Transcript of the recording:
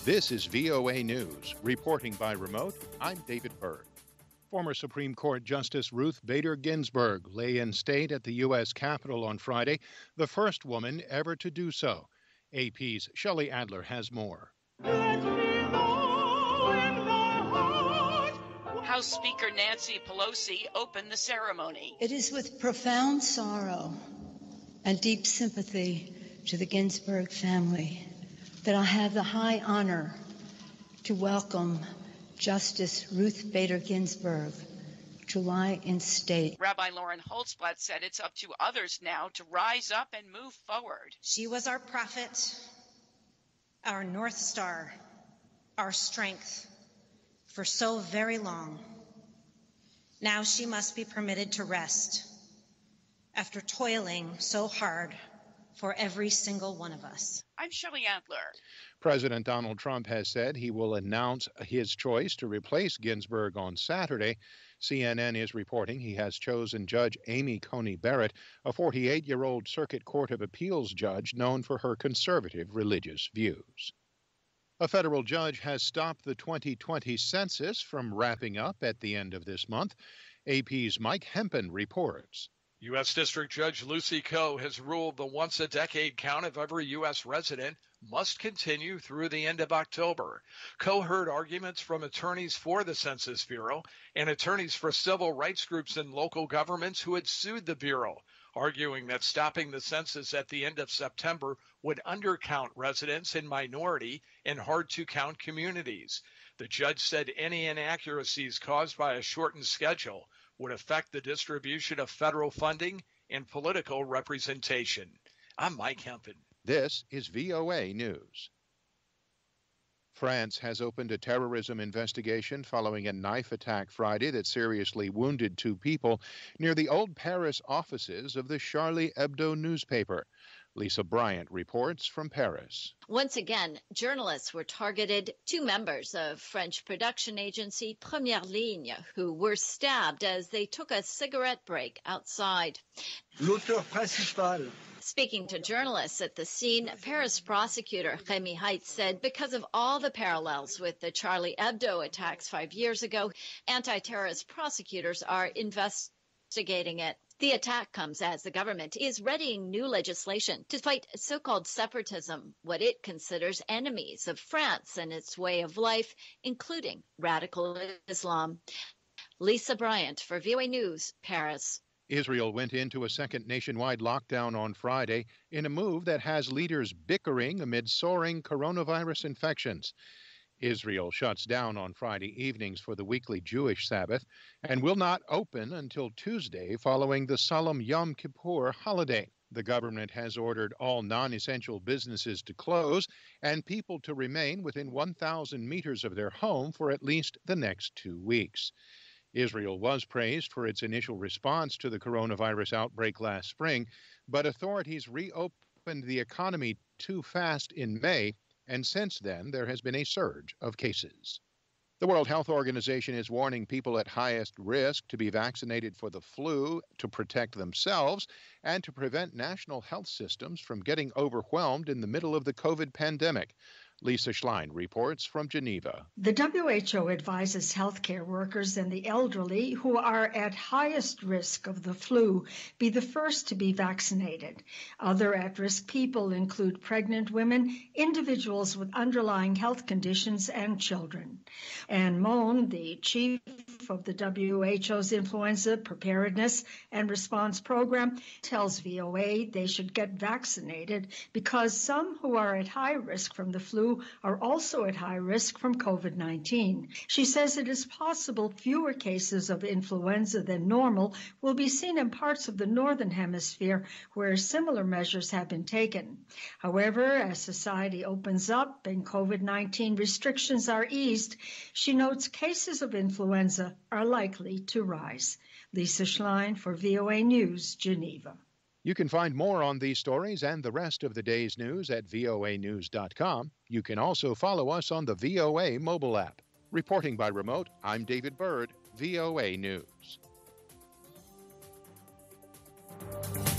This is VOA News. Reporting by remote, I'm David Byrd. Former Supreme Court Justice Ruth Bader Ginsburg lay in state at the U.S. Capitol on Friday, the first woman ever to do so. AP's Shelley Adler has more. House Speaker Nancy Pelosi opened the ceremony. It is with profound sorrow and deep sympathy to the Ginsburg family that I have the high honor to welcome Justice Ruth Bader Ginsburg to lie in state. Rabbi Lauren Holtzblatt said it's up to others now to rise up and move forward. She was our prophet, our North Star, our strength for so very long. Now she must be permitted to rest after toiling so hard for every single one of us. I'm Shelley Adler. President Donald Trump has said he will announce his choice to replace Ginsburg on Saturday. CNN is reporting he has chosen Judge Amy Coney Barrett, a 48-year-old Circuit Court of Appeals judge known for her conservative religious views. A federal judge has stopped the 2020 census from wrapping up at the end of this month. AP's Mike Hempen reports. U.S. District Judge Lucy Koh has ruled the once-a-decade count of every U.S. resident must continue through the end of October. Koh heard arguments from attorneys for the Census Bureau and attorneys for civil rights groups and local governments who had sued the Bureau, arguing that stopping the census at the end of September would undercount residents in minority and hard-to-count communities. The judge said any inaccuracies caused by a shortened schedule would affect the distribution of federal funding and political representation. I'm Mike Hempen. This is VOA News. France has opened a terrorism investigation following a knife attack Friday that seriously wounded 2 people near the old Paris offices of the Charlie Hebdo newspaper. Lisa Bryant reports from Paris. Once again, journalists were targeted. 2 members of French production agency Première Ligne who were stabbed as they took a cigarette break outside. L'auteur principal. Speaking to journalists at the scene, Paris prosecutor Rémi Heitz said because of all the parallels with the Charlie Hebdo attacks 5 years ago, anti-terrorist prosecutors are investigating it. The attack comes as the government is readying new legislation to fight so-called separatism, what it considers enemies of France and its way of life, including radical Islam. Lisa Bryant for VOA News, Paris. Israel went into a second nationwide lockdown on Friday in a move that has leaders bickering amid soaring coronavirus infections. Israel shuts down on Friday evenings for the weekly Jewish Sabbath and will not open until Tuesday following the solemn Yom Kippur holiday. The government has ordered all non-essential businesses to close and people to remain within 1,000 meters of their home for at least the next 2 weeks. Israel was praised for its initial response to the coronavirus outbreak last spring, but authorities reopened the economy too fast in May, and since then there has been a surge of cases. The World Health Organization is warning people at highest risk to be vaccinated for the flu to protect themselves and to prevent national health systems from getting overwhelmed in the middle of the COVID pandemic. Lisa Schlein reports from Geneva. The WHO advises healthcare workers and the elderly who are at highest risk of the flu be the first to be vaccinated. Other at-risk people include pregnant women, individuals with underlying health conditions, and children. Anne Mohn, the chief of the WHO's Influenza Preparedness and Response Program, tells VOA they should get vaccinated because some who are at high risk from the flu are also at high risk from COVID-19. She says it is possible fewer cases of influenza than normal will be seen in parts of the Northern Hemisphere where similar measures have been taken. However, as society opens up and COVID-19 restrictions are eased, she notes cases of influenza are likely to rise. Lisa Schlein for VOA News, Geneva. You can find more on these stories and the rest of the day's news at voanews.com. You can also follow us on the VOA mobile app. Reporting by remote, I'm David Byrd, VOA News.